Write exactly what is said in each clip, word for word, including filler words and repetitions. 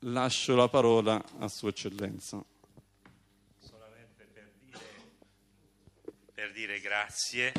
lascio la parola a Sua Eccellenza. Solamente per dire, per dire grazie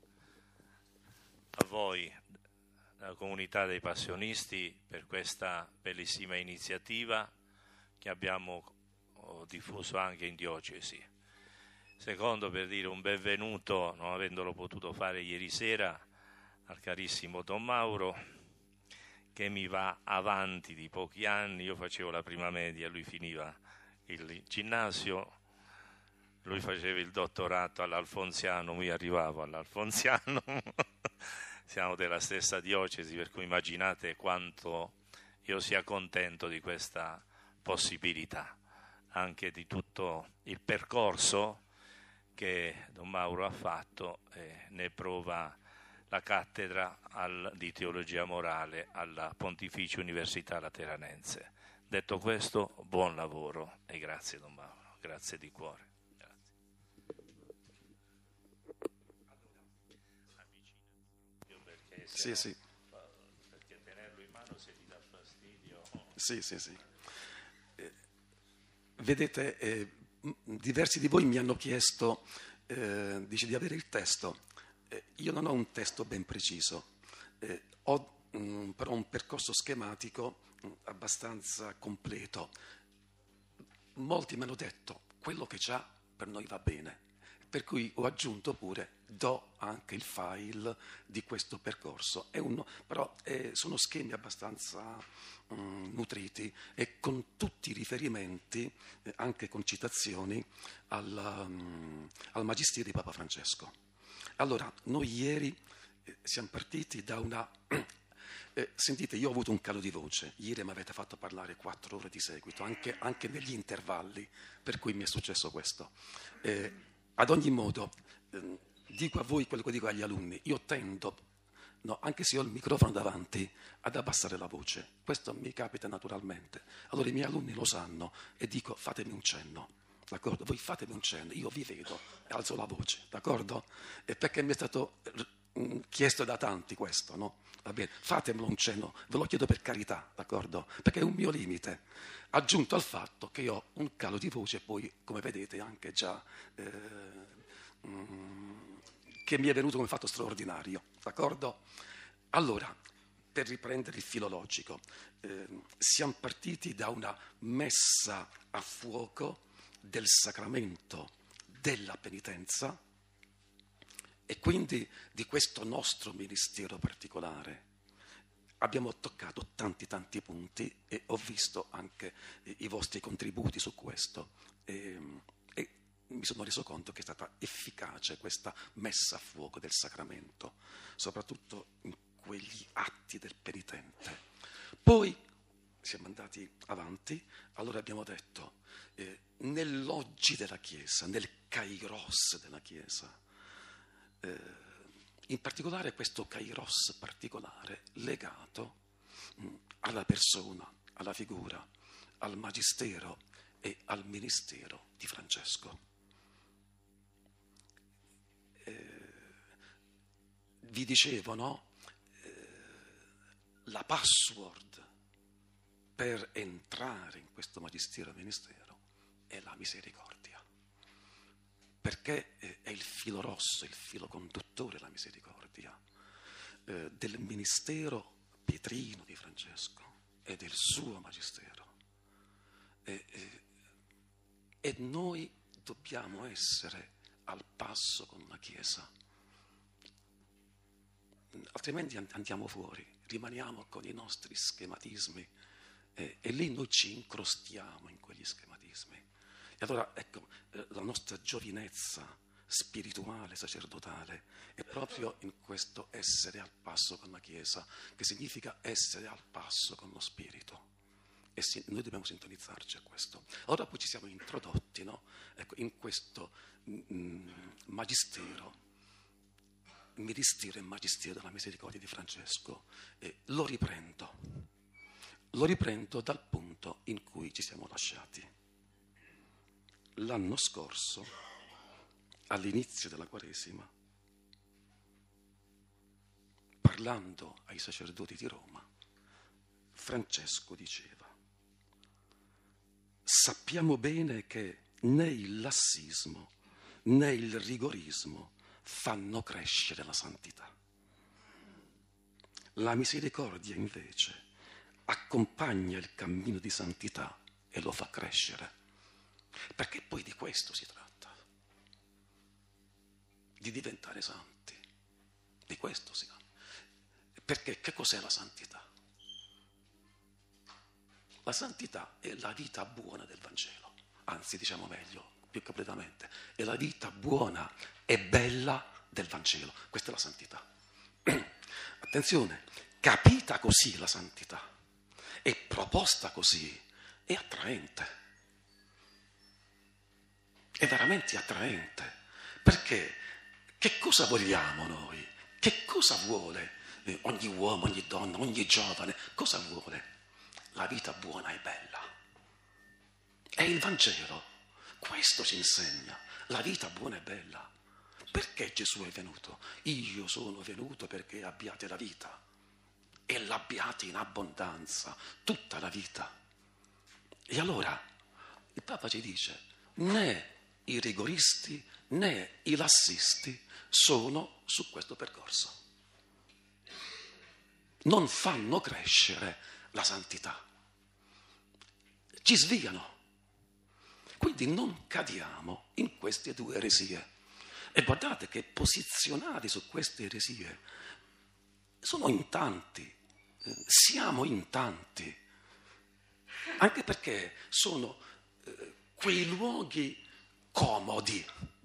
a voi, la comunità dei passionisti, per questa bellissima iniziativa che abbiamo diffuso anche in diocesi. Secondo, per dire un benvenuto, non avendolo potuto fare ieri sera, al carissimo Don Mauro, che mi va avanti di pochi anni. Io facevo la prima media, lui finiva il ginnasio, lui faceva il dottorato all'Alfonsiano, io arrivavo all'Alfonsiano. Siamo della stessa diocesi, per cui immaginate quanto io sia contento di questa possibilità, anche di tutto il percorso che Don Mauro ha fatto, e ne prova la cattedra al, di teologia morale alla Pontificia Università Lateranense. Detto questo, buon lavoro e grazie Don Mauro, grazie di cuore. Sì, sì. Perché tenerlo in mano, se ti dà fastidio. Sì, sì, sì. Eh, vedete, eh, diversi di voi mi hanno chiesto, eh, dice, di avere il testo. Eh, io non ho un testo ben preciso, eh, ho mh, però un percorso schematico mh, abbastanza completo. Molti mi hanno detto, quello che c'ha per noi va bene. Per cui ho aggiunto pure, do anche il file di questo percorso. È uno, però eh, sono schemi abbastanza um, nutriti e con tutti i riferimenti, eh, anche con citazioni, al, um, al Magistero di Papa Francesco. Allora, noi ieri eh, siamo partiti da una... Eh, sentite, io ho avuto un calo di voce, ieri mi avete fatto parlare quattro ore di seguito, anche, anche negli intervalli, per cui mi è successo questo. Eh, Ad ogni modo, eh, dico a voi quello che dico agli alunni, io tendo, no, anche se ho il microfono davanti, ad abbassare la voce. Questo mi capita naturalmente. Allora i miei alunni lo sanno e dico fatemi un cenno, d'accordo? Voi fatemi un cenno, io vi vedo e alzo la voce, d'accordo? E perché mi è stato eh, chiesto da tanti questo, no? Va bene, fatemelo un cenno, ve lo chiedo per carità, d'accordo? Perché è un mio limite, aggiunto al fatto che io ho un calo di voce e poi, come vedete, anche già eh, mm, che mi è venuto come fatto straordinario, d'accordo? Allora, per riprendere il filologico, eh, siamo partiti da una messa a fuoco del sacramento della penitenza, e quindi di questo nostro ministero particolare. Abbiamo toccato tanti tanti punti e ho visto anche i vostri contributi su questo e, e mi sono reso conto che è stata efficace questa messa a fuoco del sacramento, soprattutto in quegli atti del penitente. Poi siamo andati avanti, allora abbiamo detto eh, nell'oggi della Chiesa, nel kairos della Chiesa, Eh, in particolare questo kairos particolare legato mh, alla persona, alla figura, al magistero e al ministero di Francesco. Eh, vi dicevo, no? Eh, la password per entrare in questo magistero e ministero è la misericordia. Perché è il filo rosso, il filo conduttore, la misericordia, eh, del ministero pietrino di Francesco e del suo magistero. E, e, e noi dobbiamo essere al passo con la Chiesa, altrimenti andiamo fuori, rimaniamo con i nostri schematismi eh, e lì noi ci incrostiamo in quegli schematismi. E allora, ecco, la nostra giovinezza spirituale, sacerdotale, è proprio in questo essere al passo con la Chiesa, che significa essere al passo con lo Spirito. E sì, noi dobbiamo sintonizzarci a questo. Allora poi ci siamo introdotti, no? Ecco, in questo mm, magistero, ministero e magistero della misericordia di Francesco. E lo riprendo. Lo riprendo dal punto in cui ci siamo lasciati. L'anno scorso, all'inizio della Quaresima, parlando ai sacerdoti di Roma, Francesco diceva: sappiamo bene che né il lassismo né il rigorismo fanno crescere la santità. La misericordia invece accompagna il cammino di santità e lo fa crescere, perché poi di questo si tratta, di diventare santi, di questo si tratta. Perché che cos'è la santità? La santità è la vita buona del Vangelo, anzi diciamo meglio, più completamente, è la vita buona e bella del Vangelo, questa è la santità. Attenzione, capita così la santità e proposta così è attraente, è veramente attraente, perché che cosa vogliamo noi? Che cosa vuole eh, ogni uomo, ogni donna, ogni giovane? Cosa vuole? La vita buona e bella. È il Vangelo, questo ci insegna, la vita buona e bella. Perché Gesù è venuto? Io sono venuto perché abbiate la vita e l'abbiate in abbondanza, tutta la vita. E allora il Papa ci dice, né i rigoristi né i lassisti sono su questo percorso. Non fanno crescere la santità. Ci sviano. Quindi non cadiamo in queste due eresie. E guardate che posizionati su queste eresie sono in tanti, eh, siamo in tanti, anche perché sono eh, quei luoghi comodi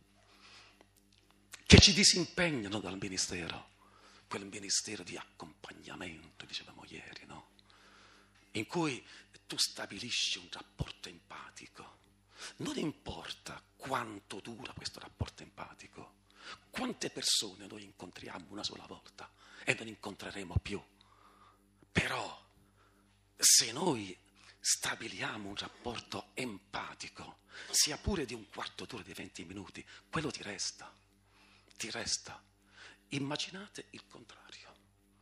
che ci disimpegnano dal ministero, quel ministero di accompagnamento, dicevamo ieri, no? In cui tu stabilisci un rapporto empatico. Non importa quanto dura questo rapporto empatico, quante persone noi incontriamo una sola volta e non incontreremo più. Però se noi stabiliamo un rapporto empatico, sia pure di un quarto d'ora, di venti minuti, quello ti resta, ti resta. Immaginate il contrario.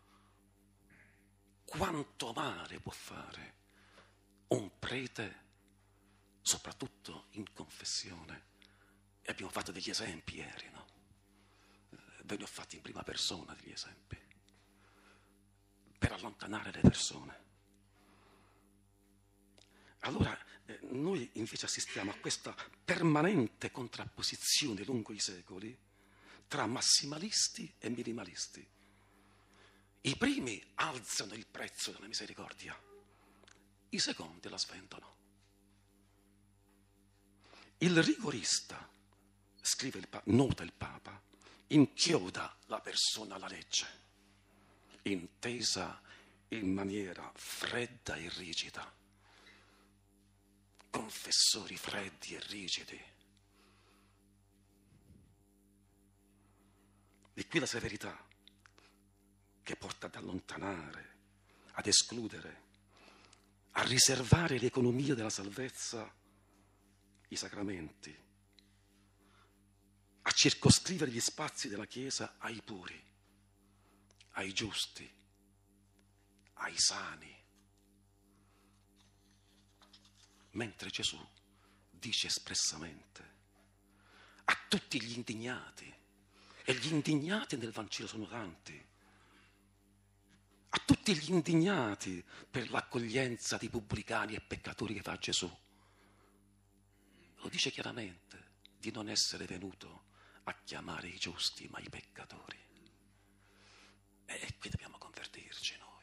Quanto male può fare un prete, soprattutto in confessione, e abbiamo fatto degli esempi ieri, no? Ve ne ho fatti in prima persona degli esempi, per allontanare le persone. Allora eh, noi invece assistiamo a questa permanente contrapposizione lungo i secoli tra massimalisti e minimalisti. I primi alzano il prezzo della misericordia, i secondi la svendono. Il rigorista, scrive il Papa, nota il Papa, inchioda la persona alla legge, intesa in maniera fredda e rigida. Confessori freddi e rigidi. E qui la severità che porta ad allontanare, ad escludere, a riservare l'economia della salvezza, i sacramenti, a circoscrivere gli spazi della Chiesa ai puri, ai giusti, ai sani. Mentre Gesù dice espressamente a tutti gli indignati, e gli indignati nel Vangelo sono tanti, a tutti gli indignati per l'accoglienza di pubblicani e peccatori che fa Gesù, lo dice chiaramente, di non essere venuto a chiamare i giusti ma i peccatori. E qui dobbiamo convertirci noi.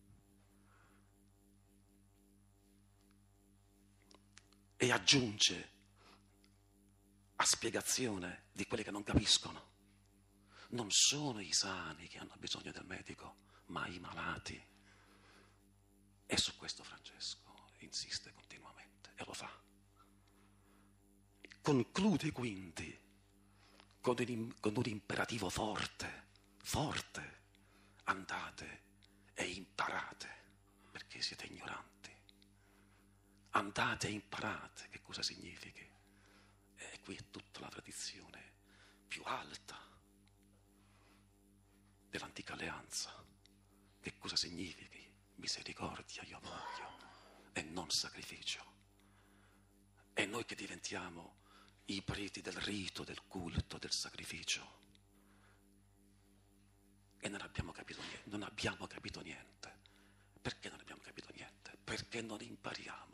E aggiunge a spiegazione di quelli che non capiscono. Non sono i sani che hanno bisogno del medico, ma i malati. E su questo Francesco insiste continuamente e lo fa. Conclude quindi con un, con un imperativo forte, forte. Andate e imparate, perché siete ignoranti. Andate e imparate che cosa significhi. E qui è tutta la tradizione più alta dell'antica alleanza. Che cosa significhi? Misericordia io voglio e non sacrificio. E noi che diventiamo i preti del rito, del culto, del sacrificio. E non abbiamo capito niente. Non abbiamo capito niente. Perché non abbiamo capito niente? Perché non impariamo.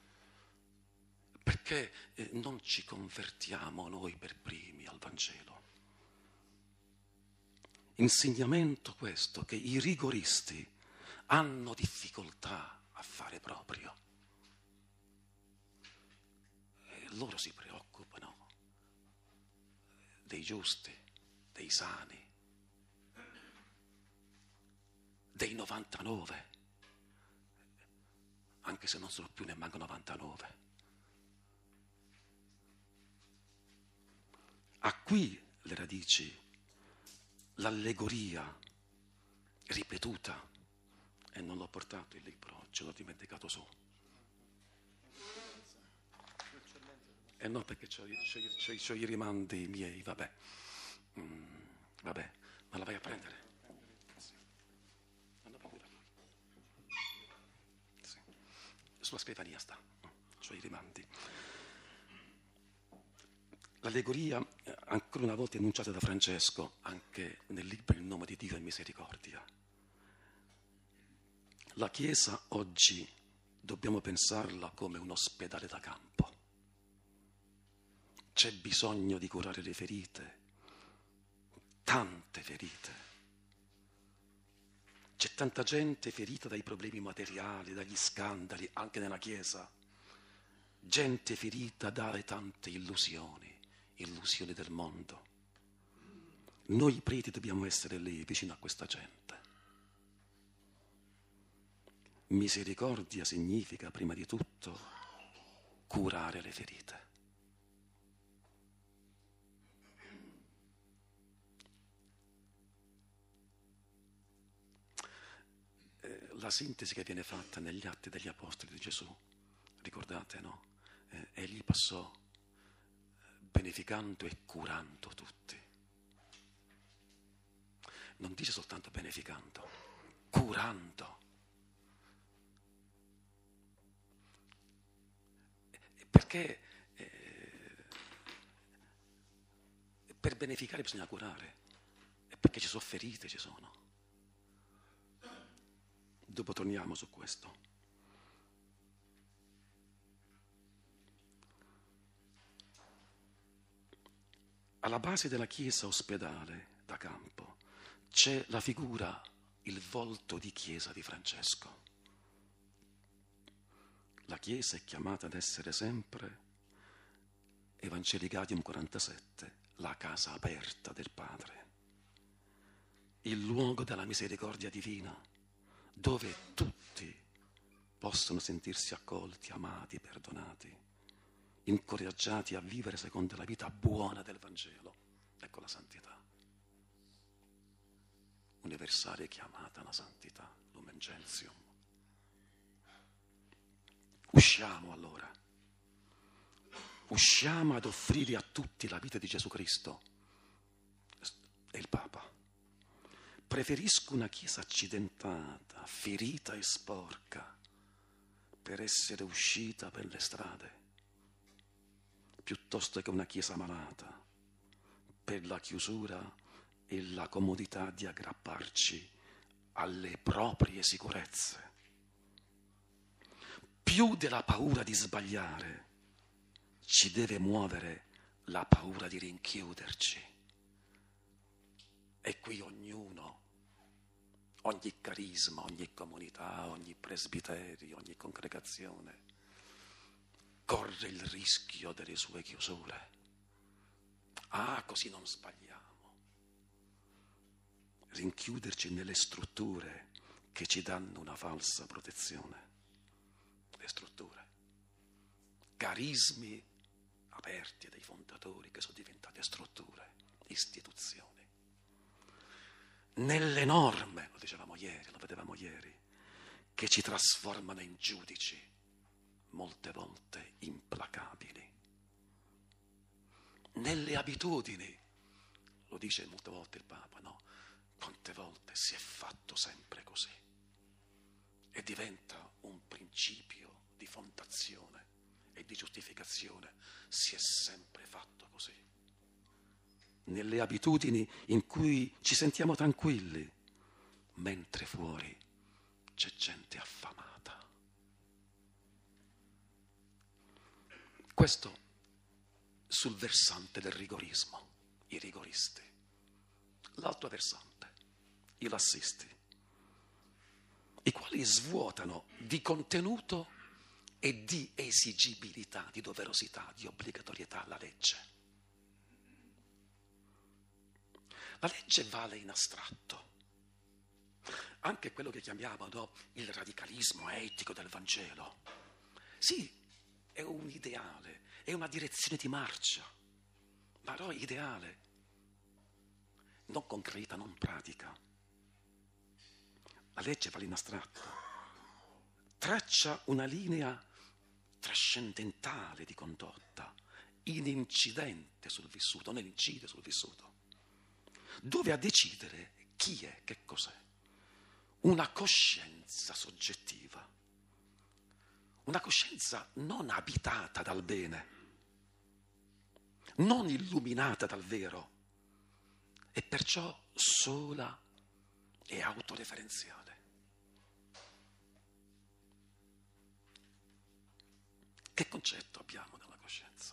Perché eh, non ci convertiamo noi per primi al Vangelo. Insegnamento questo, che i rigoristi hanno difficoltà a fare proprio. E loro si preoccupano dei giusti, dei sani, dei novantanove, anche se non sono più nemmeno novantanove. Ha qui le radici l'allegoria ripetuta, e non l'ho portato il libro, ce l'ho dimenticato su. E eh no, perché c'ho, c'ho, c'ho, c'ho i rimandi miei, vabbè. Mm, vabbè, ma la vai a prendere? Sì. Non ho paura. Sì. Sulla scrivania sta, c'ho i rimandi. L'allegoria, ancora una volta enunciata da Francesco, anche nel libro Il nome di Dio è misericordia. La Chiesa oggi dobbiamo pensarla come un ospedale da campo. C'è bisogno di curare le ferite, tante ferite. C'è tanta gente ferita dai problemi materiali, dagli scandali, anche nella Chiesa. Gente ferita dalle tante illusioni. Illusioni del mondo. Noi preti dobbiamo essere lì, vicino a questa gente. Misericordia significa, prima di tutto, curare le ferite. Eh, la sintesi che viene fatta negli Atti degli Apostoli di Gesù, ricordate, no? Eh, egli passò beneficando e curando tutti. Non dice soltanto beneficando, curando. Perché eh, per beneficare bisogna curare, e perché ci sono ferite, ci sono. Dopo torniamo su questo. Alla base della Chiesa ospedale da campo c'è la figura, il volto di Chiesa di Francesco. La Chiesa è chiamata ad essere sempre, Evangelicatium quarantasette, la casa aperta del Padre, il luogo della misericordia divina, dove tutti possono sentirsi accolti, amati, perdonati, incoraggiati a vivere secondo la vita buona del Vangelo. Ecco la santità. Universale chiamata alla santità, Lumen Gentium. Usciamo allora. Usciamo ad offrire a tutti la vita di Gesù Cristo. E il Papa. Preferisco una Chiesa accidentata, ferita e sporca, per essere uscita per le strade, piuttosto che una Chiesa malata, per la chiusura e la comodità di aggrapparci alle proprie sicurezze. Più della paura di sbagliare, ci deve muovere la paura di rinchiuderci. E qui ognuno, ogni carisma, ogni comunità, ogni presbiterio, ogni congregazione corre il rischio delle sue chiusure. Ah, così non sbagliamo. Rinchiuderci nelle strutture che ci danno una falsa protezione. Le strutture. Carismi aperti dai fondatori che sono diventate strutture, istituzioni. Nelle norme, lo dicevamo ieri, lo vedevamo ieri, che ci trasformano in giudici, molte volte implacabili. Nelle abitudini, lo dice molte volte il Papa, no? Quante volte si è fatto sempre così e diventa un principio di fondazione e di giustificazione si è sempre fatto così. Nelle abitudini in cui ci sentiamo tranquilli, mentre fuori c'è gente affamata. Questo sul versante del rigorismo, i rigoristi. L'altro versante, i lassisti, i quali svuotano di contenuto e di esigibilità, di doverosità, di obbligatorietà la legge. La legge vale in astratto. Anche quello che chiamiamo, no, il radicalismo etico del Vangelo. Sì, è un ideale, è una direzione di marcia, ma però ideale, non concreta, non pratica. La legge vale in astratto. Traccia una linea trascendentale di condotta, inincidente sul vissuto, non incide sul vissuto, dove a decidere chi è, che cos'è. Una coscienza soggettiva, una coscienza non abitata dal bene, non illuminata dal vero, e perciò sola e autoreferenziale. Che concetto abbiamo della coscienza?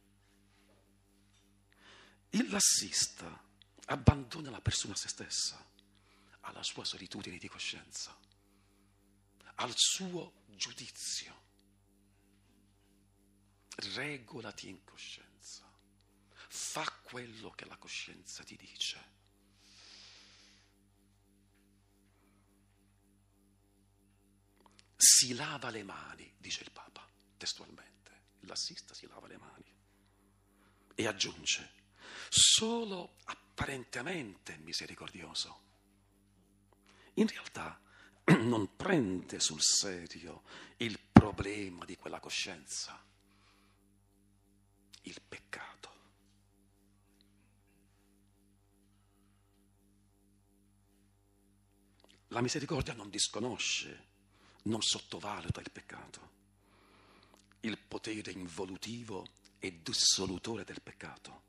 Il lassista abbandona la persona a se stessa, alla sua solitudine di coscienza, al suo giudizio. Regolati in coscienza, fa quello che la coscienza ti dice. Si lava le mani, dice il Papa, testualmente. Il lassista si lava le mani e aggiunge: solo apparentemente misericordioso. In realtà non prende sul serio il problema di quella coscienza, il peccato. La misericordia non disconosce, non sottovaluta il peccato, il potere involutivo e dissolutore del peccato.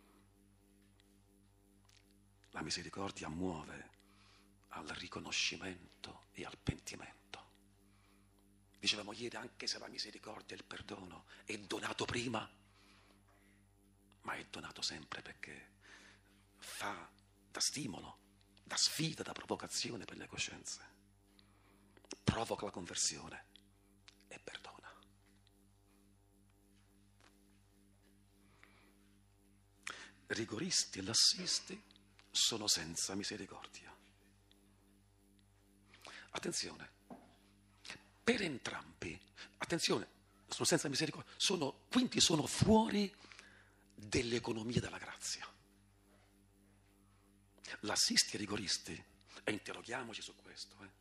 La misericordia muove al riconoscimento e al pentimento. Dicevamo ieri, anche se la misericordia e il perdono è donato prima, ma è donato sempre perché fa da stimolo, da sfida, da provocazione per le coscienze. Provoca la conversione e perdona. Rigoristi e lassisti sono senza misericordia. Attenzione, per entrambi, attenzione, sono senza misericordia, sono, quindi sono fuori dell'economia della grazia. Lassisti e rigoristi, e interroghiamoci su questo, eh,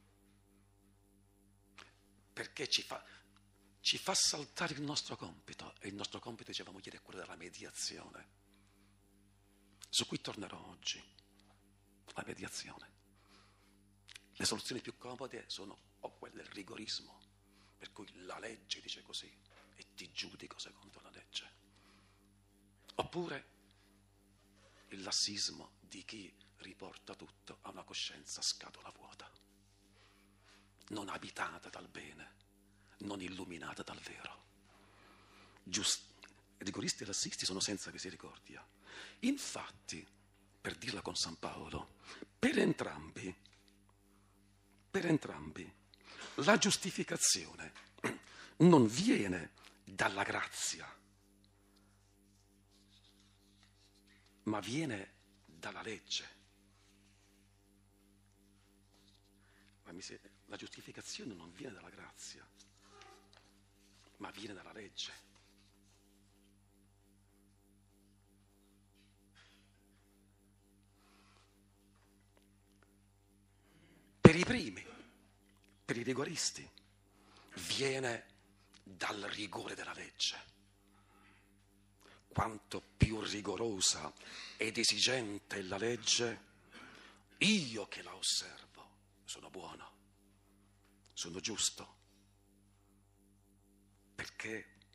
perché ci fa, ci fa saltare il nostro compito, e il nostro compito, dicevamo ieri, è quello della mediazione, su cui tornerò oggi, la mediazione. Le soluzioni più comode sono o quelle del rigorismo, per cui la legge dice così e ti giudico secondo la legge, oppure il lassismo di chi riporta tutto a una coscienza scatola vuota, non abitata dal bene, non illuminata dal vero. Giust- rigoristi e lassisti sono senza misericordia. Infatti, per dirla con San Paolo, per entrambi, per entrambi, la giustificazione non viene dalla grazia, ma viene dalla legge. La, miser- la giustificazione non viene dalla grazia, ma viene dalla legge. Per i primi, per i rigoristi, viene dal rigore della legge. Quanto più rigorosa ed esigente è la legge, io che la osservo sono buono, sono giusto, perché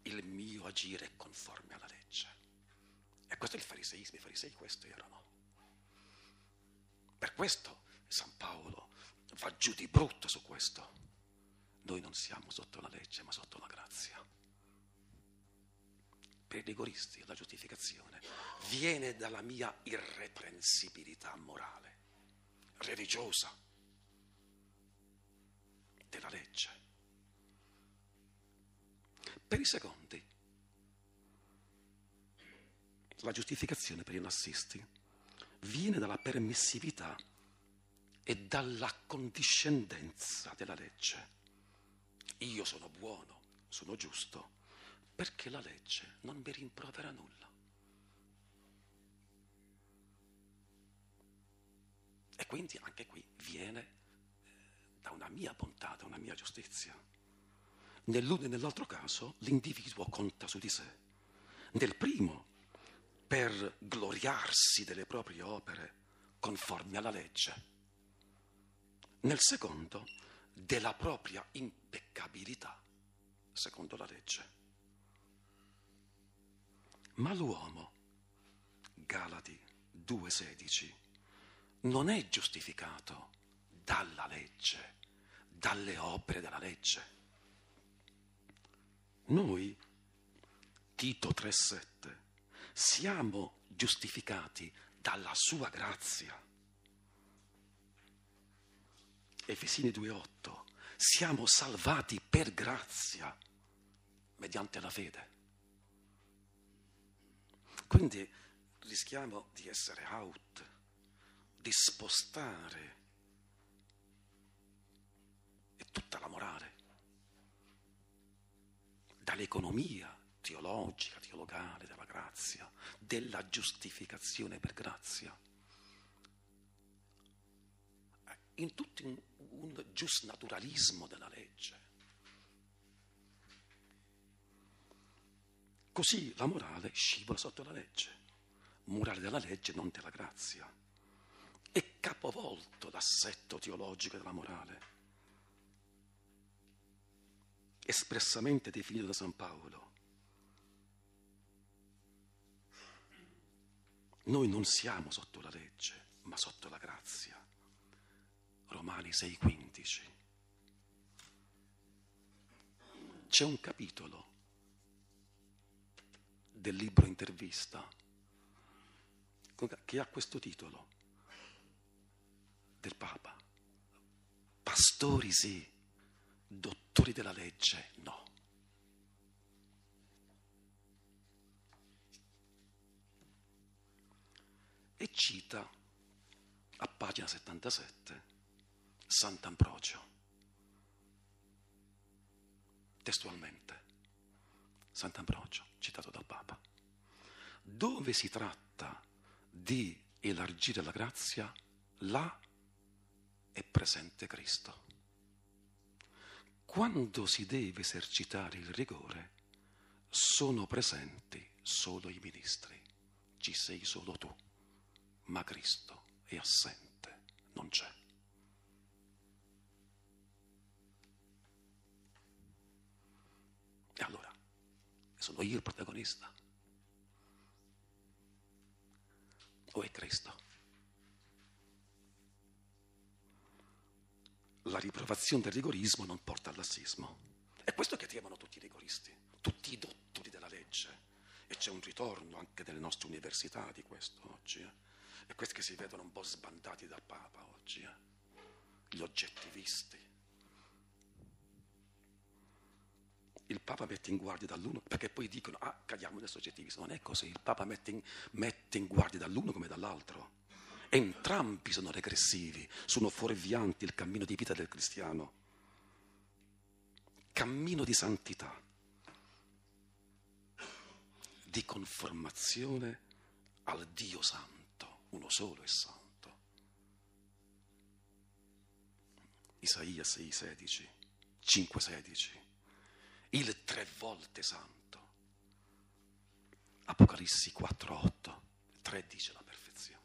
il mio agire è conforme alla legge. E questo è il fariseismo, i farisei questo erano. Per questo San Paolo va giù di brutto su questo. Noi non siamo sotto la legge, ma sotto la grazia. Per i rigoristi la giustificazione viene dalla mia irreprensibilità morale, religiosa, della legge. Per i secondi, la giustificazione per i lassisti viene dalla permissività e dall'accondiscendenza della legge. Io sono buono, sono giusto, perché la legge non mi rimprovera nulla. E quindi anche qui viene da una mia bontà, da una mia giustizia. Nell'uno e nell'altro caso l'individuo conta su di sé. Nel primo, per gloriarsi delle proprie opere conformi alla legge. Nel secondo, della propria impeccabilità, secondo la legge. Ma l'uomo, Galati due sedici, non è giustificato dalla legge, dalle opere della legge. Noi, Tito tre sette, siamo giustificati dalla sua grazia. Efesini due otto, siamo salvati per grazia, mediante la fede. Quindi rischiamo di essere out, di spostare e tutta la morale dall'economia teologica, teologale, della grazia, della giustificazione per grazia, in tutto un, un giusnaturalismo della legge. Così la morale scivola sotto la legge, morale della legge, non della grazia. È capovolto l'assetto teologico della morale, espressamente definito da San Paolo. Noi non siamo sotto la legge, ma sotto la grazia. Romani sei quindici. C'è un capitolo del libro Intervista che ha questo titolo del Papa: pastori sì, dottori della legge no. E cita a pagina settantasette Sant'Ambrogio, testualmente. Sant'Ambrogio, citato dal Papa, dove si tratta di elargire la grazia, là è presente Cristo. Quando si deve esercitare il rigore, sono presenti solo i ministri. Ci sei solo tu, ma Cristo è assente, non c'è. E allora, sono io il protagonista? O è Cristo? La riprovazione del rigorismo non porta al lassismo. È questo che temono tutti i rigoristi, tutti i dottori della legge. E c'è un ritorno anche nelle nostre università di questo oggi. Eh? E questi che si vedono un po' sbandati dal Papa oggi. Eh? Gli oggettivisti. Il Papa mette in guardia dall'uno, perché poi dicono, ah, cadiamo nel soggettivismo. Non è così, il Papa mette in, mette in guardia dall'uno come dall'altro. Entrambi sono regressivi, sono fuorvianti il cammino di vita del cristiano. Cammino di santità, di conformazione al Dio santo, uno solo è santo. Isaia sei sedici, cinque sedici. Il tre volte santo. Apocalissi quattro otto, tre dice la perfezione.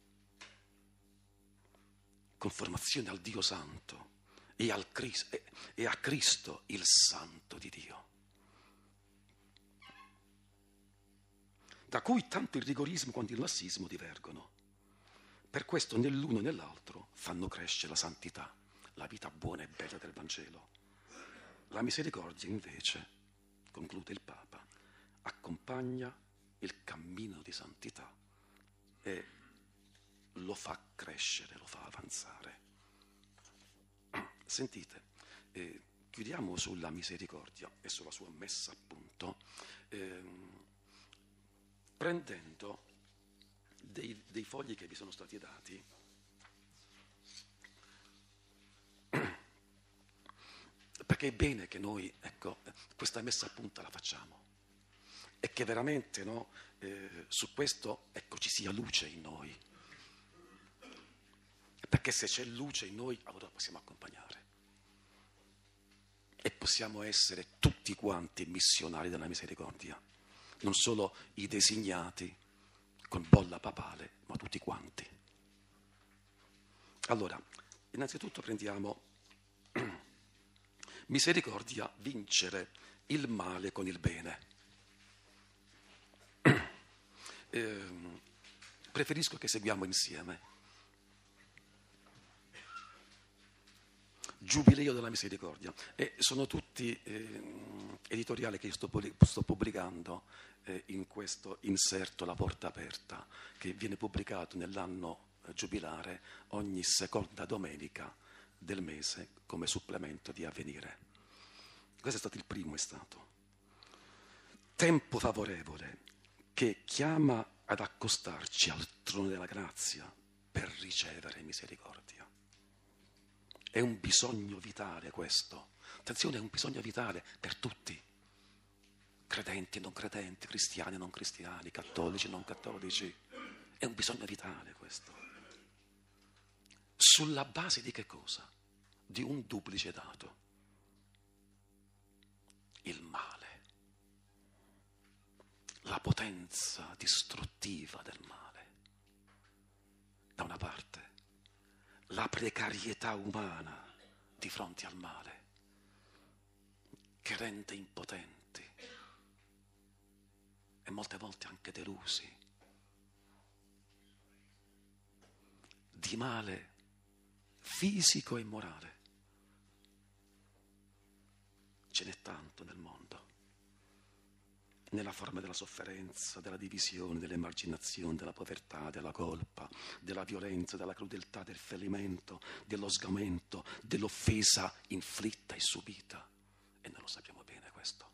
Conformazione al Dio santo e, al Cristo, e a Cristo il santo di Dio. da cui tanto il rigorismo quanto il lassismo divergono. Per questo né l'uno né l'altro fanno crescere la santità, la vita buona e bella del Vangelo. La misericordia invece, conclude il Papa, accompagna il cammino di santità e lo fa crescere, lo fa avanzare. Sentite, eh, chiudiamo sulla misericordia e sulla sua messa a punto, eh, prendendo dei, dei fogli che vi sono stati dati, perché è bene che noi, ecco, questa messa a punto la facciamo e che veramente, no, eh, su questo, ecco, ci sia luce in noi. Perché se c'è luce in noi, allora possiamo accompagnare. E possiamo essere tutti quanti missionari della misericordia. Non solo i designati con bolla papale, ma tutti quanti. Allora, innanzitutto prendiamo misericordia, vincere il male con il bene. Eh, preferisco che seguiamo insieme. Giubileo della misericordia, e sono tutti eh, editoriali che io sto, sto pubblicando eh, in questo inserto La Porta Aperta, che viene pubblicato nell'anno eh, giubilare ogni seconda domenica del mese come supplemento di Avvenire. Questo è stato il primo, è stato tempo favorevole che chiama ad accostarci al trono della grazia per ricevere misericordia. È un bisogno vitale questo. Attenzione, è un bisogno vitale per tutti. Credenti e non credenti, cristiani e non cristiani, cattolici e non cattolici. È un bisogno vitale questo. Sulla base di che cosa? Di un duplice dato. Il male. La potenza distruttiva del male. Da una parte. La precarietà umana di fronte al male, che rende impotenti e molte volte anche delusi. Di male fisico e morale. Ce n'è tanto nel mondo, nella forma della sofferenza, della divisione, dell'emarginazione, della povertà, della colpa, della violenza, della crudeltà, del ferimento, dello sgamento, dell'offesa inflitta e subita. E noi lo sappiamo bene questo.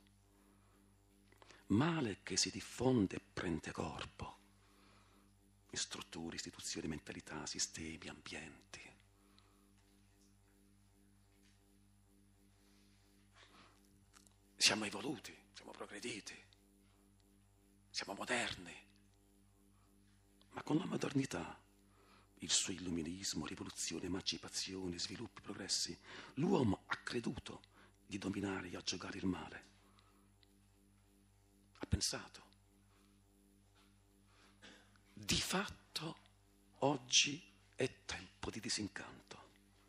Male che si diffonde e prende corpo in strutture, istituzioni, mentalità, sistemi, ambienti. Siamo evoluti, siamo progrediti. Siamo moderni, ma con la modernità, il suo illuminismo, rivoluzione, emancipazione, sviluppi, progressi, l'uomo ha creduto di dominare e aggiogare il male. Ha pensato. Di fatto, oggi è tempo di disincanto.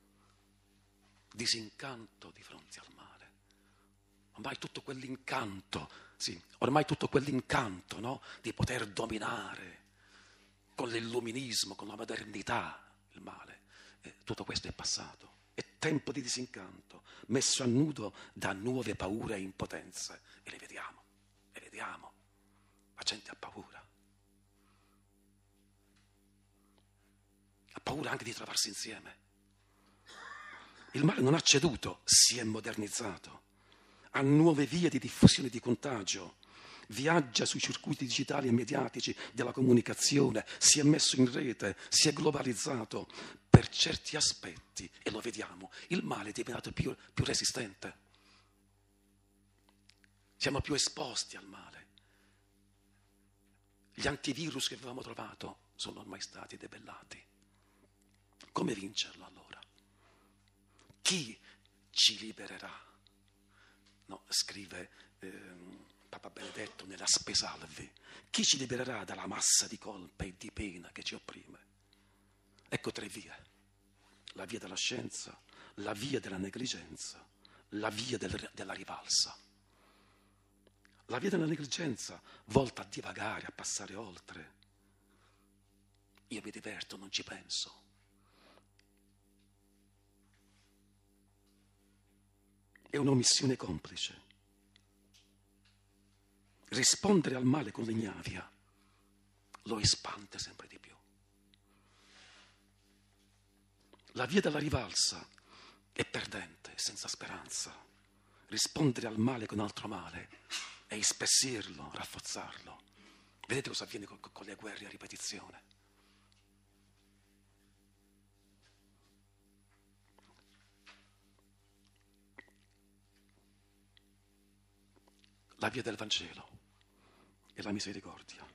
Disincanto di fronte al male. Ormai tutto quell'incanto, sì, ormai tutto quell'incanto, no, di poter dominare con l'illuminismo, con la modernità, il male, eh, tutto questo è passato. È tempo di disincanto, messo a nudo da nuove paure e impotenze. E le vediamo, le vediamo. La gente ha paura. Ha paura anche di trovarsi insieme. Il male non ha ceduto, si è modernizzato. Ha nuove vie di diffusione e di contagio, viaggia sui circuiti digitali e mediatici della comunicazione, si è messo in rete, si è globalizzato. Per certi aspetti, e lo vediamo, il male è diventato più, più resistente. Siamo più esposti al male. Gli antivirus che avevamo trovato sono ormai stati debellati. Come vincerlo allora? Chi ci libererà? No, scrive ehm, Papa Benedetto nella Spe Salvi. Chi ci libererà dalla massa di colpa e di pena che ci opprime? Ecco tre vie. La via della scienza, la via della negligenza, la via del, della rivalsa. La via della negligenza, volta a divagare, a passare oltre. Io mi diverto, non ci penso. È un'omissione complice. Rispondere al male con l'ignavia lo espande sempre di più. La via della rivalsa è perdente, senza speranza. Rispondere al male con altro male è ispessirlo, rafforzarlo. Vedete cosa avviene con, con le guerre a ripetizione? La via del Vangelo è la misericordia,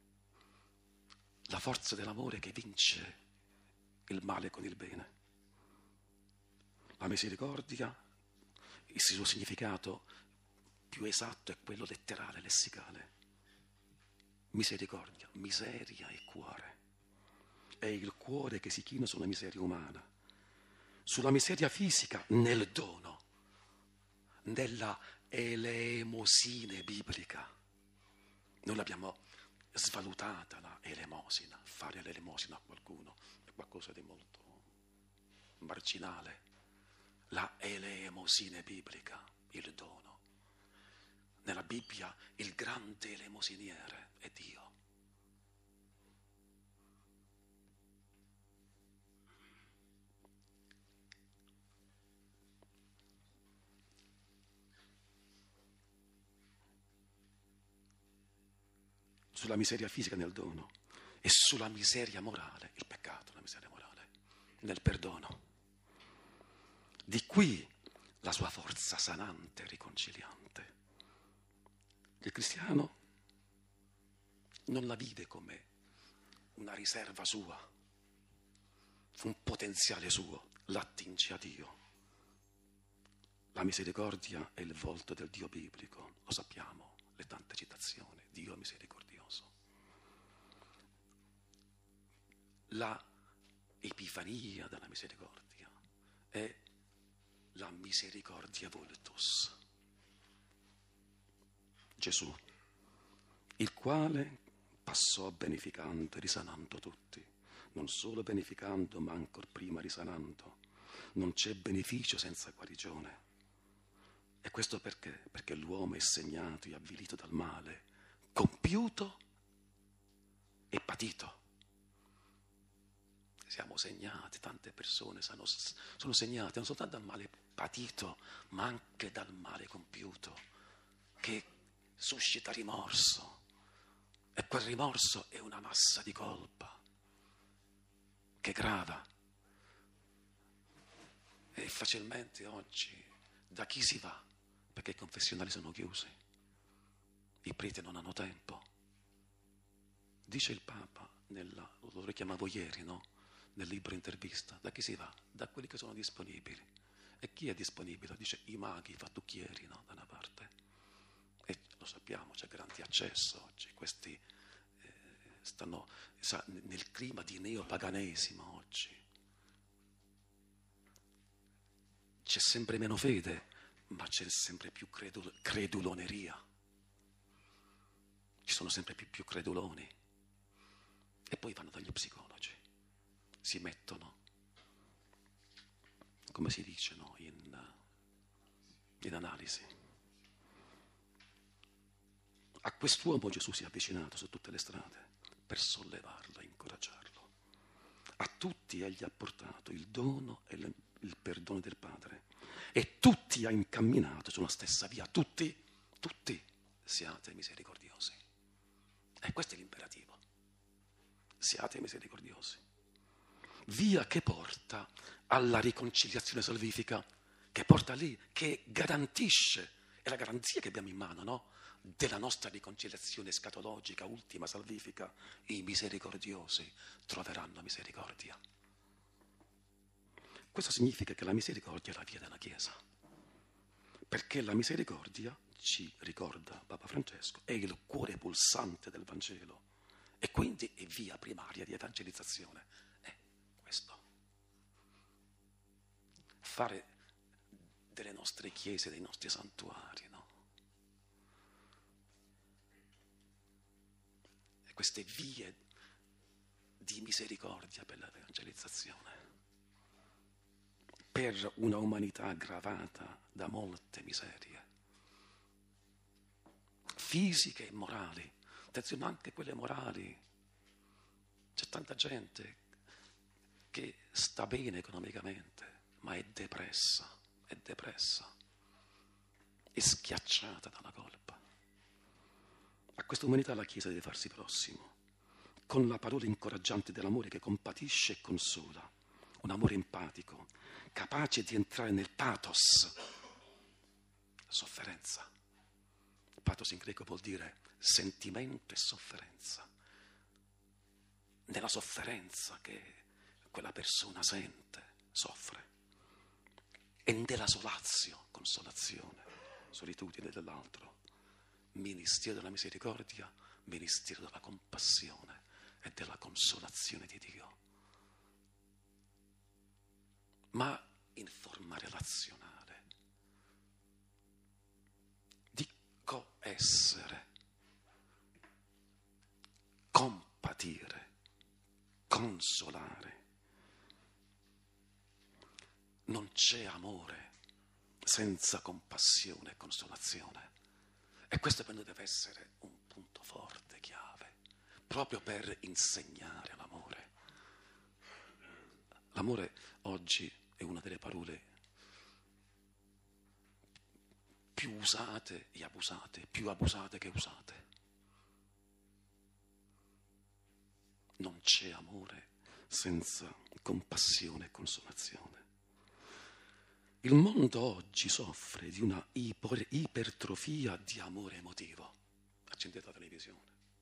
la forza dell'amore che vince il male con il bene. La misericordia, il suo significato più esatto è quello letterale, lessicale. Misericordia, miseria e cuore. È il cuore che si china sulla miseria umana, sulla miseria fisica nel dono, nella elemosine biblica. Noi l'abbiamo svalutata la elemosina, fare l'elemosina a qualcuno è qualcosa di molto marginale. La elemosine biblica, il dono. Nella Bibbia il grande elemosiniere è Dio. Sulla miseria fisica nel dono e sulla miseria morale, il peccato, la miseria morale, nel perdono. Di qui la sua forza sanante e riconciliante. Il cristiano non la vive come una riserva sua, un potenziale suo, l'attinge a Dio. La misericordia è il volto del Dio biblico, lo sappiamo, le tante citazioni, Dio misericordioso. La epifania della misericordia è la misericordia voltus. Gesù, il quale passò beneficando e risanando tutti, non solo beneficando ma ancor prima risanando. Non c'è beneficio senza guarigione. E questo perché? Perché l'uomo è segnato e avvilito dal male, compiuto e patito. Siamo segnati, tante persone sono, sono segnate non soltanto dal male patito, ma anche dal male compiuto, che suscita rimorso. E quel rimorso è una massa di colpa che grava. E facilmente oggi da chi si va? Perché i confessionali sono chiusi, i preti non hanno tempo. Dice il Papa, nella, lo richiamavo ieri, no? Nel libro intervista, da chi si va? Da quelli che sono disponibili. E chi è disponibile? Dice i maghi, i fattucchieri, no? Da una parte. E lo sappiamo, c'è grande accesso oggi, questi eh, stanno sa, nel clima di neopaganesimo oggi. C'è sempre meno fede, ma c'è sempre più credul- creduloneria. Ci sono sempre più, più creduloni. E poi vanno dagli psicologi. Si mettono, come si dice, no? in, in analisi. A quest'uomo Gesù si è avvicinato su tutte le strade per sollevarlo e incoraggiarlo. A tutti egli ha portato il dono e il, il perdono del Padre e tutti ha incamminato sulla stessa via. Tutti, tutti siate misericordiosi. E questo è l'imperativo. Siate misericordiosi. Via che porta alla riconciliazione salvifica, che porta lì, che garantisce, è la garanzia che abbiamo in mano, no? Della nostra riconciliazione scatologica, ultima, salvifica. I misericordiosi troveranno misericordia. Questo significa che la misericordia è la via della Chiesa, perché la misericordia, ci ricorda Papa Francesco, è il cuore pulsante del Vangelo e quindi è via primaria di evangelizzazione. Questo. Fare delle nostre chiese, dei nostri santuari, no? queste vie di misericordia per l'evangelizzazione, per una umanità aggravata da molte miserie, fisiche e morali. Attenzione, anche quelle morali. C'è tanta gente che sta bene economicamente, ma è depressa, è depressa, è schiacciata dalla colpa. A questa umanità la Chiesa deve farsi prossimo, con la parola incoraggiante dell'amore che compatisce e consola, un amore empatico, capace di entrare nel pathos, sofferenza. Pathos in greco vuol dire sentimento e sofferenza. Nella sofferenza che quella persona sente, soffre, e nella solazio, consolazione, solitudine dell'altro, ministero della misericordia, ministero della compassione e della consolazione di Dio, ma in forma relazionale, di coessere, compatire, consolare. Non c'è amore senza compassione e consolazione. E questo per noi deve essere un punto forte, chiave, proprio per insegnare l'amore. L'amore oggi è una delle parole più usate e abusate, più abusate che usate. Non c'è amore senza compassione e consolazione. Il mondo oggi soffre di una iper, ipertrofia di amore emotivo. Accendete la televisione.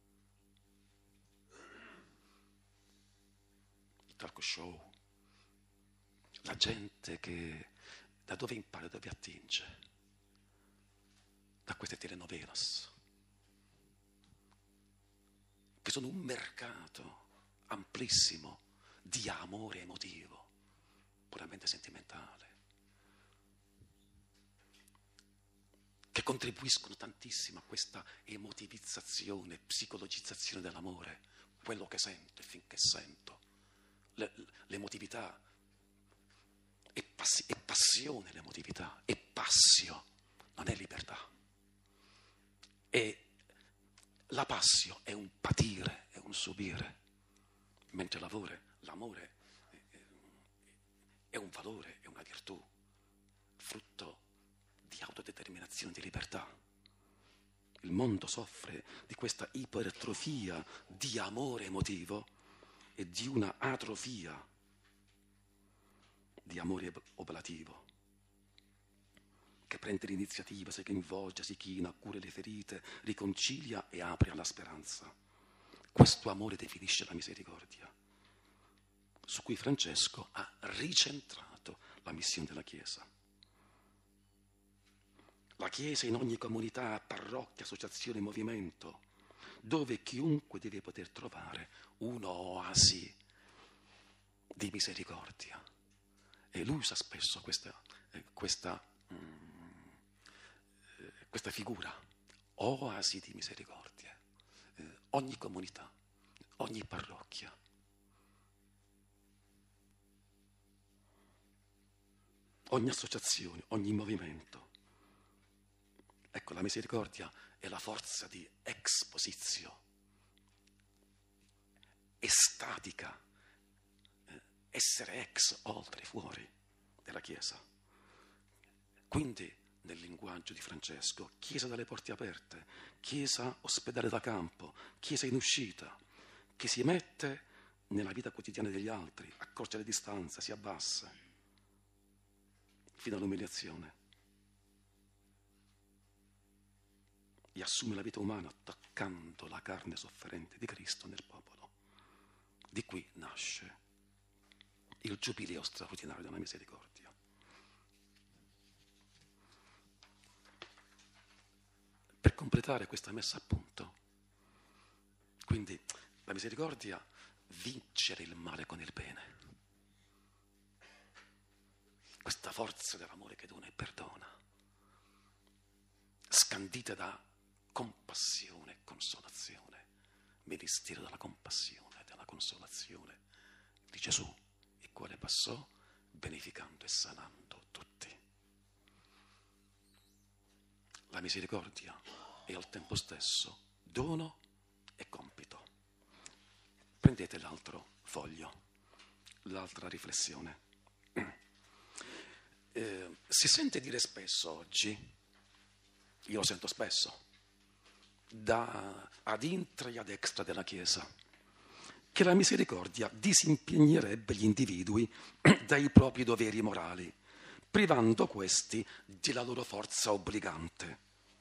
Il talk show. La gente che da dove impara, dove attinge? Da queste telenovelas, che sono un mercato amplissimo di amore emotivo, puramente sentimentale, che contribuiscono tantissimo a questa emotivizzazione, psicologizzazione dell'amore, quello che sento e finché sento. Le, l'emotività è, passi, è passione, l'emotività è passio, non è libertà. E la passio è un patire, è un subire, mentre l'amore, l'amore è un valore, è una virtù, frutto di autodeterminazione, di libertà. Il mondo soffre di questa ipertrofia di amore emotivo e di una atrofia di amore oblativo, che prende l'iniziativa, si coinvolge, si china, cura le ferite, riconcilia e apre alla speranza. Questo amore definisce la misericordia, su cui Francesco ha ricentrato la missione della Chiesa. La Chiesa in ogni comunità, parrocchia, associazione, movimento, dove chiunque deve poter trovare un'oasi di misericordia. E lui usa spesso questa, eh, questa, mm, eh, questa figura, oasi di misericordia. Eh, ogni comunità, ogni parrocchia. Ogni associazione, ogni movimento. Ecco, la misericordia è la forza di expositio, estatica, eh, essere ex, oltre, fuori della Chiesa. Quindi, nel linguaggio di Francesco, Chiesa dalle porte aperte, Chiesa ospedale da campo, Chiesa in uscita, che si mette nella vita quotidiana degli altri, accorcia le distanze, si abbassa, fino all'umiliazione. E assume la vita umana toccando la carne sofferente di Cristo nel popolo. Di qui nasce il giubileo straordinario della misericordia. Per completare questa messa a punto, quindi la misericordia, vincere il male con il bene. Questa forza dell'amore che dona e perdona, scandita da compassione e consolazione, ministero della compassione, della consolazione di Gesù, il quale passò beneficando e sanando tutti. La misericordia è al tempo stesso dono e compito. Prendete l'altro foglio, l'altra riflessione. Eh, si sente dire spesso oggi, io lo sento spesso, da ad intra e ad extra della Chiesa, che la misericordia disimpegnerebbe gli individui dai propri doveri morali, privando questi della loro forza obbligante.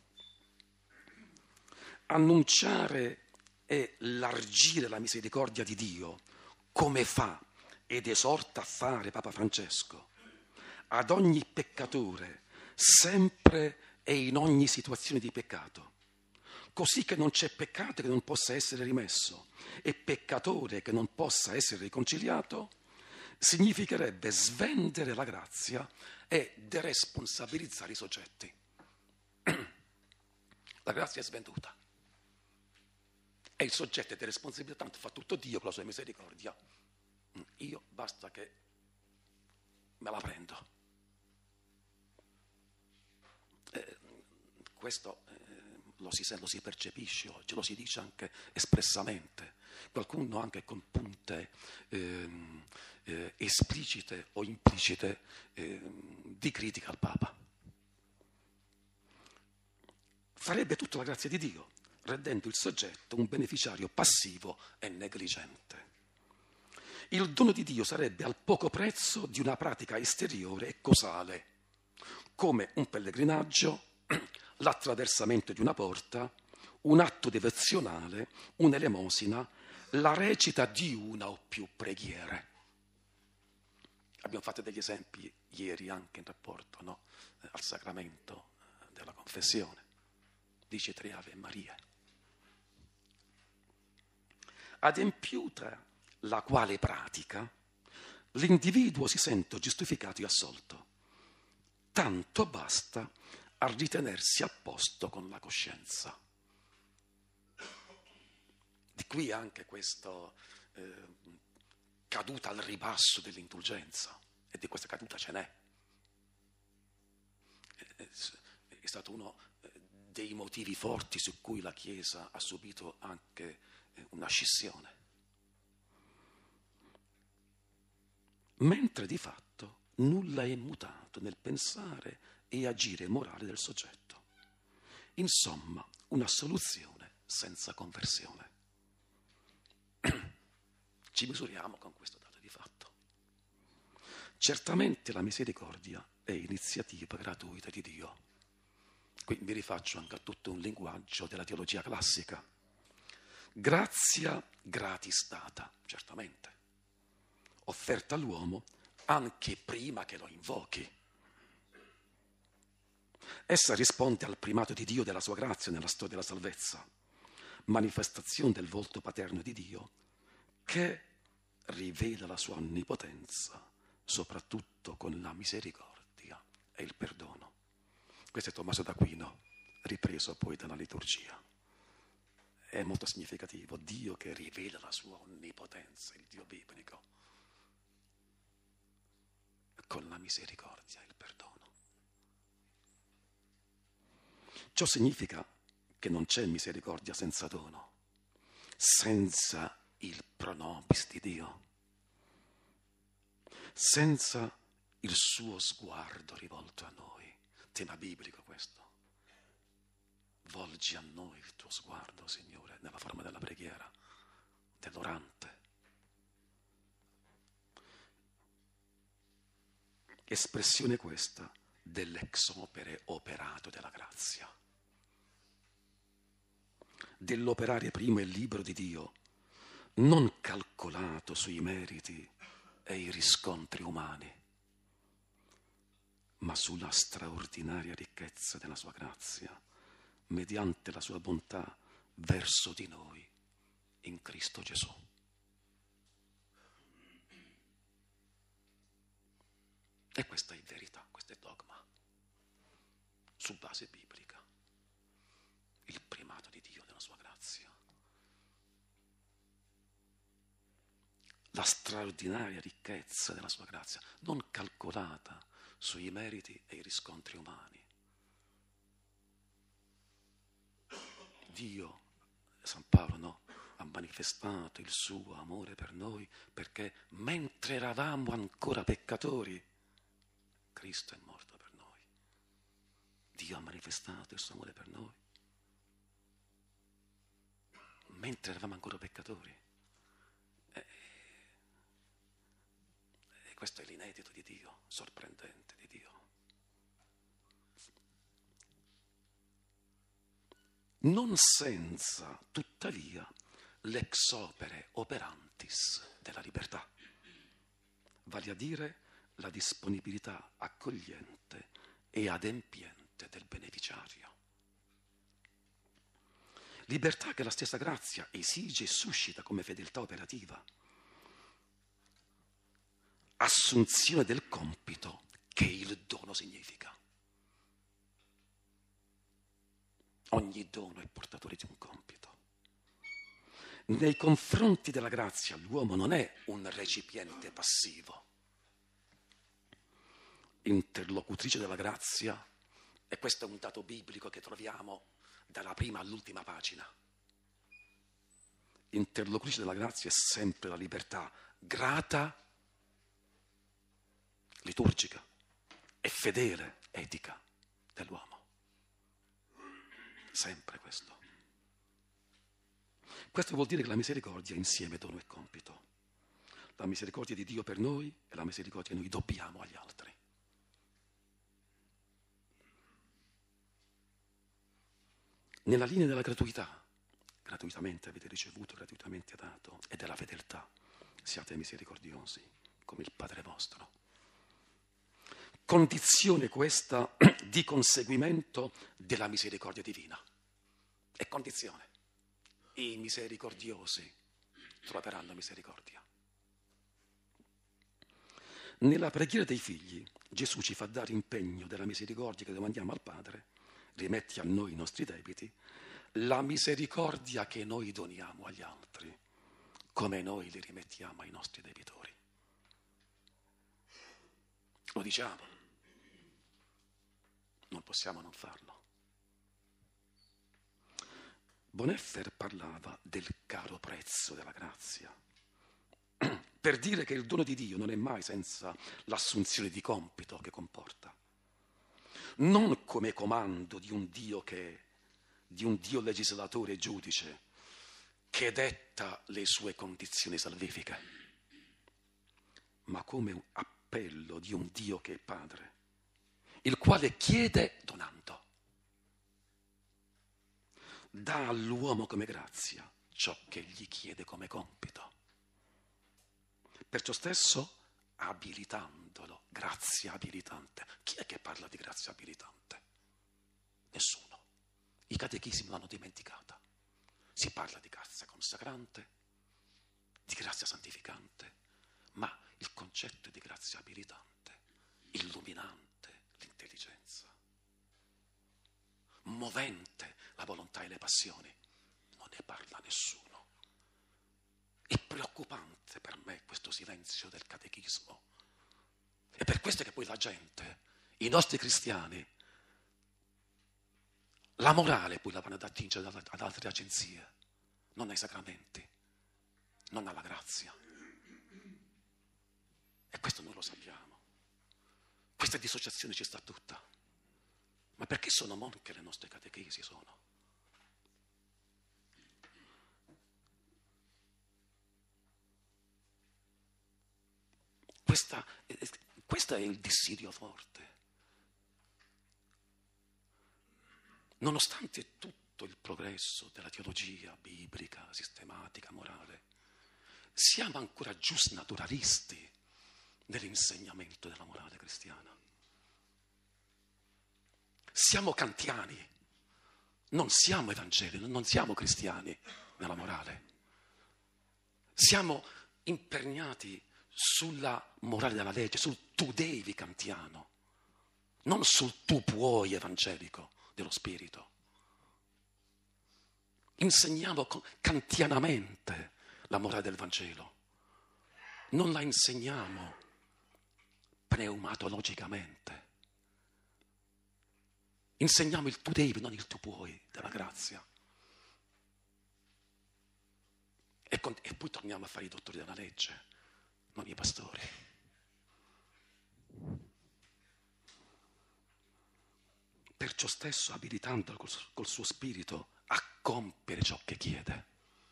Annunciare e largire la misericordia di Dio, come fa ed esorta a fare Papa Francesco, ad ogni peccatore, sempre e in ogni situazione di peccato, così che non c'è peccato che non possa essere rimesso e peccatore che non possa essere riconciliato, significherebbe svendere la grazia e deresponsabilizzare i soggetti. La grazia è svenduta e il soggetto è deresponsabilizzato, tanto fa tutto Dio con la sua misericordia. Io basta che me la prendo. Eh, questo eh, lo, si, lo si percepisce oggi, lo si dice anche espressamente, qualcuno anche con punte eh, eh, esplicite o implicite eh, di critica al Papa. Farebbe tutta la grazia di Dio, rendendo il soggetto un beneficiario passivo e negligente. Il dono di Dio sarebbe al poco prezzo di una pratica esteriore e causale, come un pellegrinaggio, l'attraversamento di una porta, un atto devozionale, un'elemosina, la recita di una o più preghiere. Abbiamo fatto degli esempi ieri anche in rapporto, no? al sacramento della confessione. Dice tre Ave Maria. Adempiuta la quale pratica, l'individuo si sente giustificato e assolto. Tanto basta a ritenersi a posto con la coscienza. Di qui anche questa eh, caduta al ribasso dell'indulgenza, e di questa caduta ce n'è. È, è stato uno dei motivi forti su cui la Chiesa ha subito anche una scissione. Mentre di fatto nulla è mutato nel pensare e agire morale del soggetto. Insomma, una soluzione senza conversione. Ci misuriamo con questo dato di fatto. Certamente la misericordia è iniziativa gratuita di Dio. Qui mi rifaccio anche a tutto un linguaggio della teologia classica. Grazia gratis data, certamente, offerta all'uomo anche prima che lo invochi. Essa risponde al primato di Dio della sua grazia nella storia della salvezza, manifestazione del volto paterno di Dio, che rivela la sua onnipotenza, soprattutto con la misericordia e il perdono. Questo è Tommaso d'Aquino, ripreso poi dalla liturgia. È molto significativo, Dio che rivela la sua onnipotenza, il Dio biblico, con la misericordia e il perdono. Ciò significa che non c'è misericordia senza dono, senza il pro nobis di Dio, senza il suo sguardo rivolto a noi. Tema biblico questo. Volgi a noi il tuo sguardo, Signore, nella forma della preghiera, dell'orante. Espressione questa dell'ex opere operato della grazia, dell'operare primo e libero di Dio, non calcolato sui meriti e i riscontri umani, ma sulla straordinaria ricchezza della sua grazia, mediante la sua bontà verso di noi in Cristo Gesù. E questa è verità, questo è dogma, su base biblica, il primato di Dio nella sua grazia. la straordinaria ricchezza della sua grazia, non calcolata sui meriti e i riscontri umani. Dio, San Paolo, no, ha manifestato il suo amore per noi perché mentre eravamo ancora peccatori, Cristo è morto per noi. Dio ha manifestato il suo amore per noi mentre eravamo ancora peccatori. E, e questo è l'inedito di Dio, sorprendente di Dio. Non senza, tuttavia, l'ex opere operantis della libertà, vale a dire la disponibilità accogliente e adempiente del beneficiario. Libertà che la stessa grazia esige e suscita come fedeltà operativa. Assunzione del compito che il dono significa. Ogni dono è portatore di un compito. Nei confronti della grazia l'uomo non è un recipiente passivo. Interlocutrice della grazia, e questo è un dato biblico che troviamo dalla prima all'ultima pagina. Interlocutrice della grazia è sempre la libertà grata, liturgica e fedele, etica dell'uomo. Sempre questo. Questo vuol dire che la misericordia è insieme dono e compito. La misericordia di Dio per noi e la misericordia che noi dobbiamo agli altri. Nella linea della gratuità, gratuitamente avete ricevuto, gratuitamente dato, e della fedeltà, siate misericordiosi come il Padre vostro. Condizione questa di conseguimento della misericordia divina. È condizione. I misericordiosi troveranno misericordia. Nella preghiera dei figli, Gesù ci fa dare impegno della misericordia che domandiamo al Padre, rimetti a noi i nostri debiti, la misericordia che noi doniamo agli altri, come noi li rimettiamo ai nostri debitori. Lo diciamo, non possiamo non farlo. Bonhoeffer parlava del caro prezzo della grazia, per dire che il dono di Dio non è mai senza l'assunzione di compito che comporta. Non come comando di un Dio che, di un Dio legislatore e giudice che detta le sue condizioni salvifiche, ma come un appello di un Dio che è Padre, il quale chiede donando. Dà all'uomo come grazia ciò che gli chiede come compito. Perciò stesso abilitandolo, grazia abilitante. Chi è che parla di grazia abilitante? Nessuno. I catechismi l'hanno dimenticata. Si parla di grazia consacrante, di grazia santificante, ma il concetto di grazia abilitante, illuminante l'intelligenza, movente la volontà e le passioni, non ne parla nessuno. È preoccupante per me questo silenzio del catechismo. E per questo che poi la gente, i nostri cristiani, la morale poi la vanno ad attingere ad altre agenzie, non ai sacramenti, non alla grazia. E questo noi lo sappiamo. Questa dissociazione ci sta tutta. Ma perché sono monche le nostre catechesi? Sono. Questa, questo è il dissidio forte. Nonostante tutto il progresso della teologia biblica, sistematica, morale, siamo ancora giusnaturalisti nell'insegnamento della morale cristiana. Siamo kantiani, non siamo evangelici, non siamo cristiani nella morale. Siamo imperniati sulla morale della legge, sul tu devi kantiano, non sul tu puoi evangelico dello spirito. Insegniamo kantianamente la morale del Vangelo. non la insegniamo pneumatologicamente. Insegniamo il tu devi, non il tu puoi della grazia. E, con, e poi torniamo a fare i dottori della legge, non i pastori. Perciò stesso abilitandolo col, col suo spirito a compiere ciò che chiede.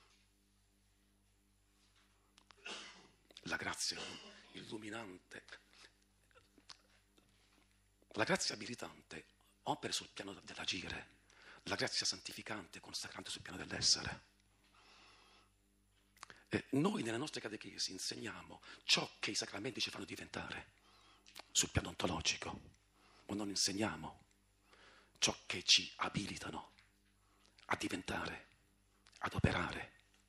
La grazia illuminante, la grazia abilitante opera sul piano dell'agire, la grazia santificante, consacrante sul piano dell'essere. Eh, noi nelle nostre catechesi insegniamo ciò che i sacramenti ci fanno diventare sul piano ontologico, ma non insegniamo ciò che ci abilitano a diventare, ad operare.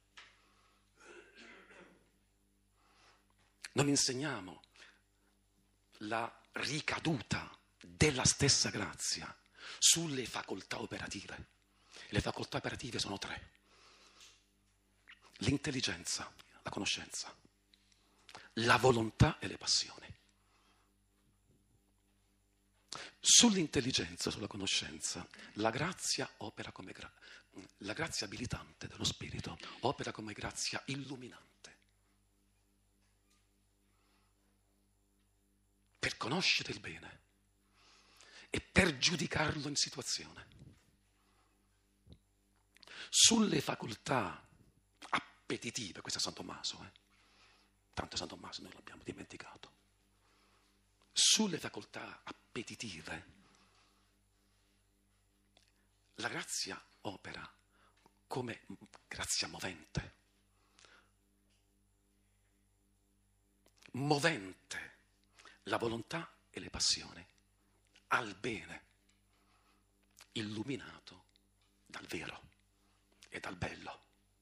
Non insegniamo la ricaduta della stessa grazia sulle facoltà operative. Le facoltà operative sono tre: l'intelligenza, la conoscenza, la volontà e le passioni. Sull'intelligenza, sulla conoscenza, la grazia opera come gra- la grazia abilitante dello spirito opera come grazia illuminante per conoscere il bene e per giudicarlo in situazione. Sulle facoltà appetitive, questo è San Tommaso, eh? Tanto San Tommaso noi l'abbiamo dimenticato. Sulle facoltà appetitive, la grazia opera come grazia movente, movente la volontà e le passioni al bene, illuminato dal vero e dal bello.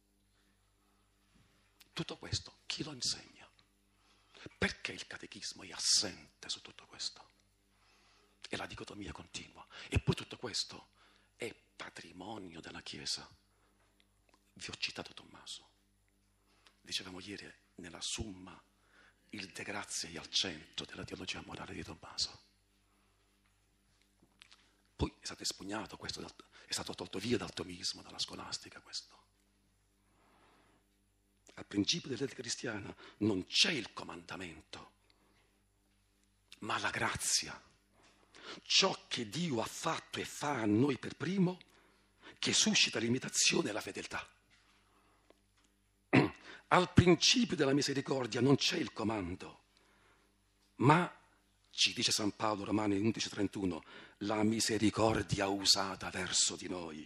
Tutto questo chi lo insegna? Perché il catechismo è assente su tutto questo? È la dicotomia continua. E poi tutto questo è patrimonio della Chiesa. Vi ho citato Tommaso. Dicevamo ieri nella Summa, il De Gratiae al centro della teologia morale di Tommaso. Poi è stato espugnato questo, è stato tolto via dal tomismo, dalla scolastica questo. Al principio dell'etica cristiana non c'è il comandamento, ma la grazia. Ciò che Dio ha fatto e fa a noi per primo, che suscita l'imitazione e la fedeltà. Al principio della misericordia non c'è il comando, ma, ci dice San Paolo, Romani undici trentuno, la misericordia usata verso di noi,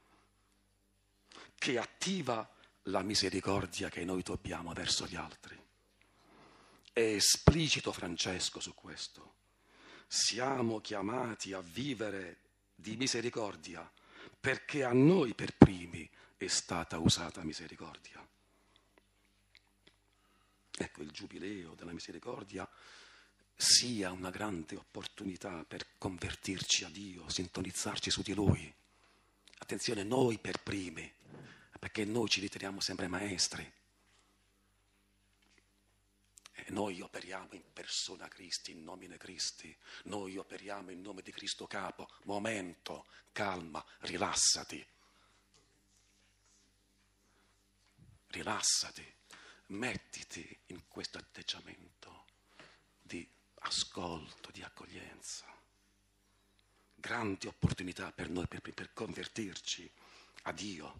che attiva la misericordia che noi dobbiamo verso gli altri. È esplicito Francesco su questo. Siamo chiamati a vivere di misericordia perché a noi per primi è stata usata misericordia. Ecco, il giubileo della misericordia sia una grande opportunità per convertirci a Dio, sintonizzarci su di Lui. Attenzione, noi per primi, perché noi ci riteniamo sempre maestri. E noi operiamo in persona Christi, in nomine Christi. Noi operiamo in nome di Cristo Capo. Momento, calma, rilassati. Rilassati. Mettiti in questo atteggiamento di ascolto, di accoglienza. Grandi opportunità per noi per, per convertirci a Dio,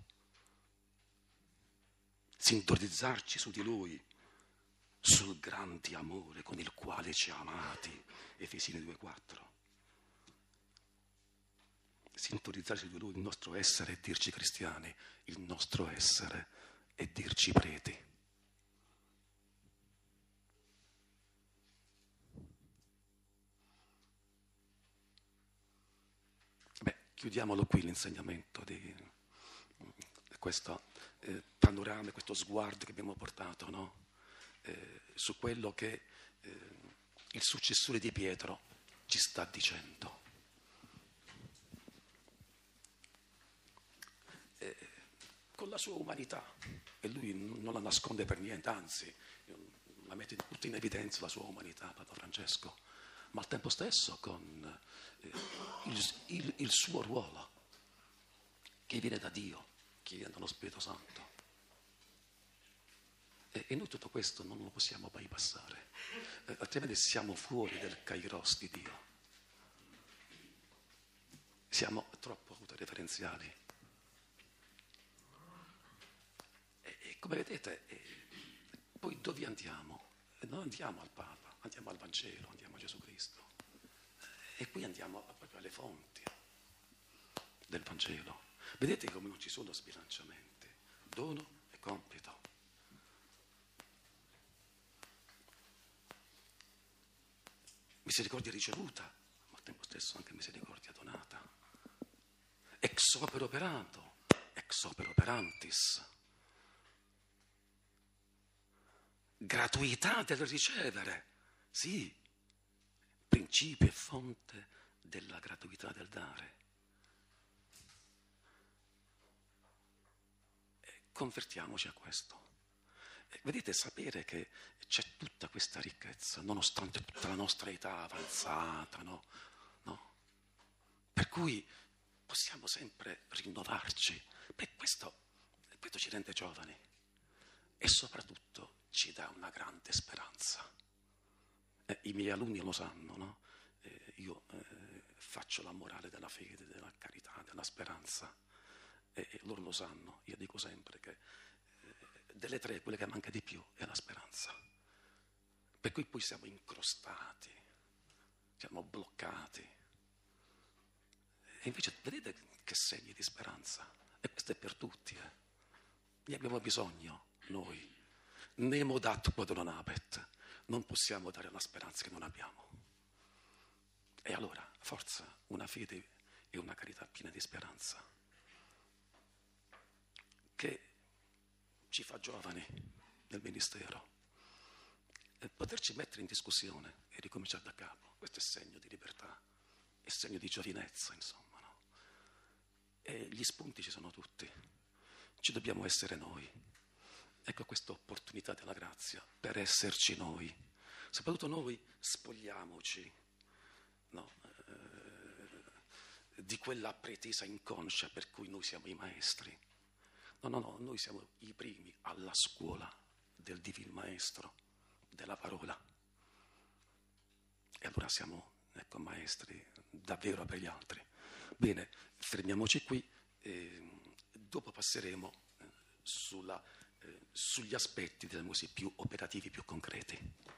sintonizzarci su di Lui, sul grande amore con il quale ci ha amati. Efesini due quattro. Sintonizzarci su di Lui, il nostro essere e dirci cristiani, il nostro essere e dirci preti. Chiudiamolo qui l'insegnamento di questo eh, panorama, questo sguardo che abbiamo portato, no? eh, su quello che eh, il successore di Pietro ci sta dicendo. Eh, con la sua umanità, e lui non la nasconde per niente, anzi, la mette tutta in evidenza la sua umanità, Papa Francesco, ma al tempo stesso con eh, il, il, il suo ruolo, che viene da Dio, che viene dallo Spirito Santo. E, e noi tutto questo non lo possiamo bypassare, eh, altrimenti siamo fuori del kairos di Dio. Siamo troppo autoreferenziali. E, e come vedete, eh, poi dove andiamo? Non andiamo al Papa, andiamo al Vangelo, andiamo a Gesù Cristo. E qui andiamo proprio alle fonti del Vangelo. Vedete come non ci sono sbilanciamenti, dono e compito. Misericordia ricevuta, ma al tempo stesso anche misericordia donata. Ex opere operato, ex opere operantis. Gratuità del ricevere, sì, principio e fonte della gratuità del dare. E convertiamoci a questo. E vedete, sapere che c'è tutta questa ricchezza, nonostante tutta la nostra età avanzata, no? No? Per cui possiamo sempre rinnovarci. Beh, questo, questo ci rende giovani e soprattutto ci dà una grande speranza. Eh, I miei alunni lo sanno, no? Eh, io eh, faccio la morale della fede, della carità, della speranza, e, e loro lo sanno. Io dico sempre che eh, delle tre, quelle che manca di più è la speranza. Per cui poi siamo incrostati, siamo bloccati. E invece vedete che segni di speranza? E questo è per tutti, eh. Ne abbiamo bisogno noi. Nemo dat quod non habet. Non possiamo dare la speranza che non abbiamo. E allora, forza, una fede e una carità piena di speranza, che ci fa giovani nel ministero. E poterci mettere in discussione e ricominciare da capo, questo è segno di libertà, è segno di giovinezza, insomma, no? E gli spunti ci sono tutti, ci dobbiamo essere noi. Ecco questa opportunità della grazia per esserci noi, soprattutto noi spogliamoci, no, eh, di quella pretesa inconscia per cui noi siamo i maestri. No, no, no, noi siamo i primi alla scuola del Divin Maestro, della parola. E allora siamo, ecco, maestri davvero per gli altri. Bene, fermiamoci qui, eh, dopo passeremo eh, sulla... sugli aspetti, diciamo così, più operativi, più concreti.